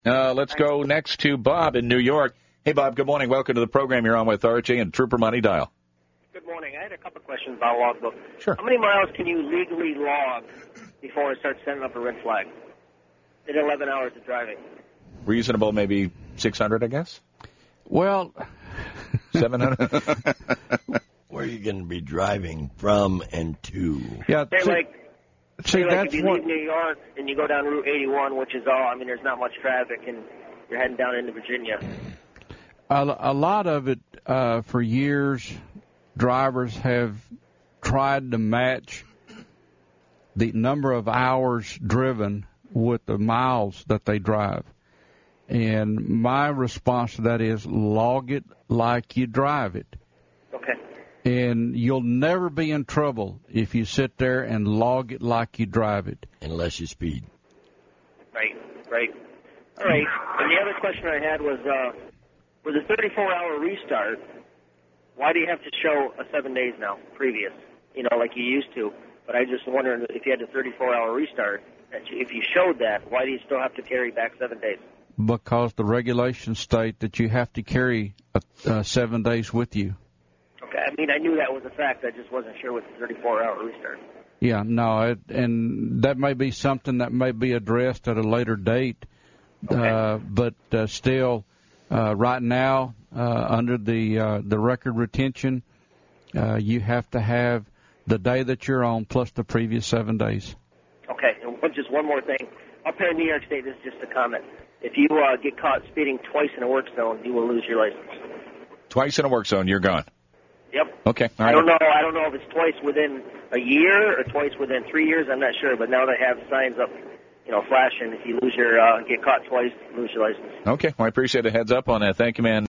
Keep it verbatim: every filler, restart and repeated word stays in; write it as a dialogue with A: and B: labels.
A: Uh, let's go next to Bob in New York. Hey, Bob, good morning. Welcome to the program. You're on with Archie and Trooper Money Dial.
B: Good morning. I had a couple of questions about logbook.
A: Sure.
B: How many miles can you legally log before it starts sending up a red flag? In eleven hours of driving.
A: Reasonable, maybe six hundred, I guess?
C: Well,
A: seven hundred?
D: Where are you going to be driving from and to?
C: Yeah,
B: Say,
C: see,
B: like,
C: see
B: say like
C: that's
B: if you
C: what.
B: leave New York and you go down Route eighty-one, which is all, I mean, there's not much traffic, and you're heading down into Virginia.
C: A, a lot of it, uh, for years, drivers have tried to match the number of hours driven with the miles that they drive. And my response to that is log it like you drive it.
B: Okay.
C: And you'll never be in trouble if you sit there and log it like you drive it.
D: Unless you speed.
B: Right, right. All right. And the other question I had was, uh, for the thirty-four hour restart, why do you have to show a seven days now, previous, you know, like you used to? But I just wondering if you had a thirty-four hour restart, if you showed that, why do you still have to carry back seven days?
C: Because the regulations state that you have to carry uh, uh, seven days with you.
B: Okay, I mean, I knew that was a fact. I just wasn't sure with the thirty-four hour restart.
C: Yeah, no, it, and that may be something that may be addressed at a later date.
B: Okay.
C: Uh, but uh, still, uh, right now, uh, under the uh, the record retention, uh, you have to have the day that you're on plus the previous seven days.
B: Okay, and one- just one more thing. Up here in New York State, this is just a comment. If you uh, get caught speeding twice in a work zone, you will lose your license.
A: Twice in a work zone, you're gone.
B: Yep.
A: Okay. All right.
B: I don't know. I don't know if it's twice within a year or twice within three years. I'm not sure. But now they have signs up, you know, flashing. If you lose your uh, get caught twice, lose your license.
A: Okay. Well, I appreciate a heads up on that. Thank you, man.